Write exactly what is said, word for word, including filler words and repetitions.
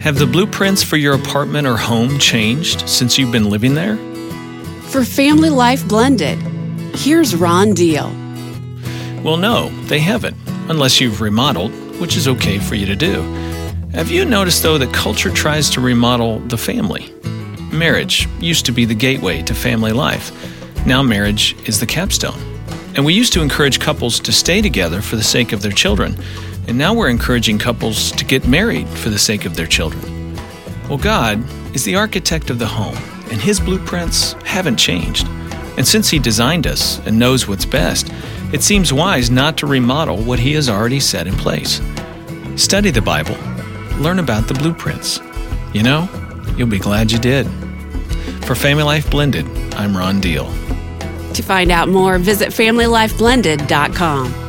Have the blueprints for your apartment or home changed since you've been living there? For Family Life Blended, here's Ron Deal. Well, no, they haven't, unless you've remodeled, which is okay for you to do. Have you noticed, though, that culture tries to remodel the family? Marriage used to be the gateway to family life. Now marriage is the capstone. And we used to encourage couples to stay together for the sake of their children. And now we're encouraging couples to get married for the sake of their children. Well, God is the architect of the home, and His blueprints haven't changed. And since He designed us and knows what's best, it seems wise not to remodel what He has already set in place. Study the Bible. Learn about the blueprints. You know, you'll be glad you did. For Family Life Blended, I'm Ron Deal. To find out more, visit family life blended dot com.